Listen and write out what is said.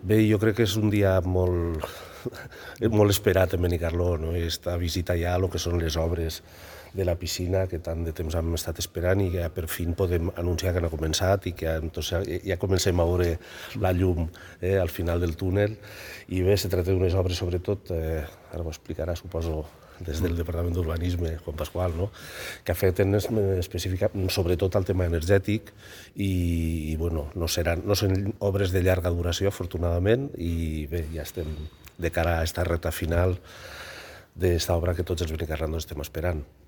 Bé, jo crec que és un dia molt, molt esperat en Benicarló, no? Esta visita ja a lo que són les obres de la piscina que tant de temps hem estat esperant i que ja per fi podem anunciar que han començat i que ja comencem a veure la llum al final del túnel. I bé, se tracta d'unes obres sobretot, ara ho explicarà, suposo, des del Departament d'Urbanisme, Juan Pascual, no? Que afecten específicament sobretot al tema energètic i bueno, no són obres de llarga duració, afortunadament, i bé, ja estem de cara a esta recta final d'esta obra que tots els benicarlandos estem esperant.